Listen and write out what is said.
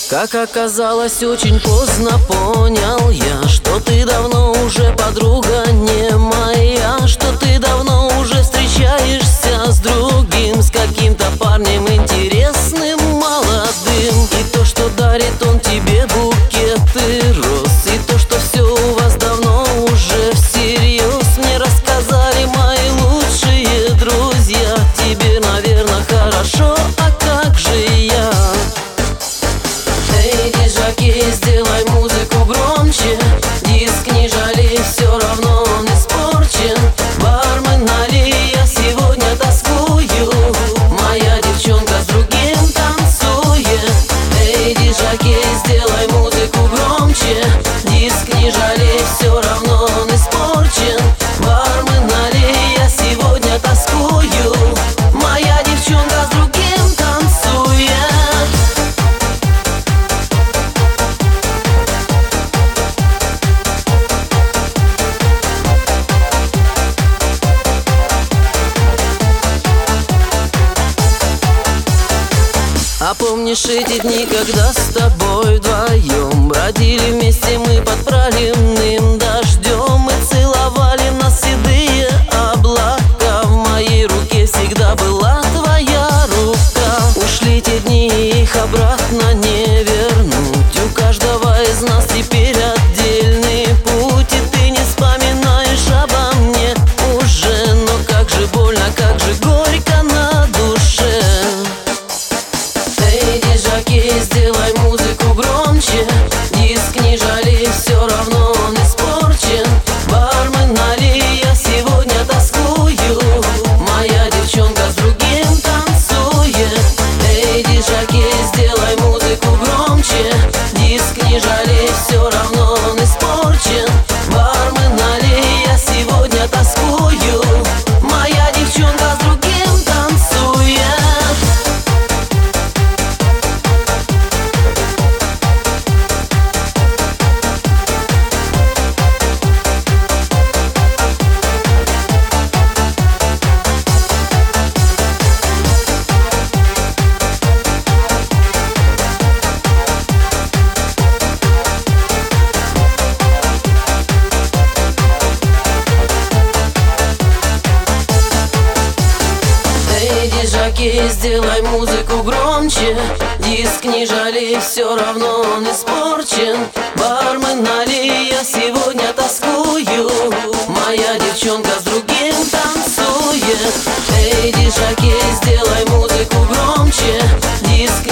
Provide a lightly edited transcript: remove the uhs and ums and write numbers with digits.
Как оказалось, очень поздно понял я, что ты давно уже подруга не моя, что ты давно уже встречаешься с другим, с каким-то парнем интересным, молодым. И то, что дарит он тебе букеты роз, и то, что все у вас давно уже всерьез, мне рассказали мои лучшие друзья. Тебе, наверное, хорошо, а как же я? Эй, диджокей, сделай музыку громче, диск не жалей, все равно он испорчен. Бармен, налей, я сегодня тоскую, моя девчонка с другим танцует. Эй, диджокей, сделай музыку громче, диск не жалей, все равно он испорчен. Бармен, налей, я сегодня тоскую, моя девчонка с другим танцует. А помнишь эти дни, когда с тобой вдвоем бродили вместе мы под проливным дождем и целовали нас седые облака? В моей руке всегда была твоя рука. Ушли те дни, их обратно не вернуть. У каждого из нас теперь отдельный путь, и ты не вспоминаешь обо мне уже. Но как же больно, как же горько на душе. Эй, диджокей, сделай музыку громче, диск не жалей, все равно он испорчен. Бармен, налей, я сегодня тоскую, моя девчонка с другим танцует. Эй, диджокей, сделай музыку громче, диск не жалей, все равно он испорчен. Бармен, налей, я сегодня тоскую, моя девчонка с другим танцует. Диджокей, сделай музыку громче, диск не жалей, все равно он испорчен. Бармен, налей, я сегодня тоскую, моя девчонка с другим танцует. Эй, диджокей, сделай музыку громче, диск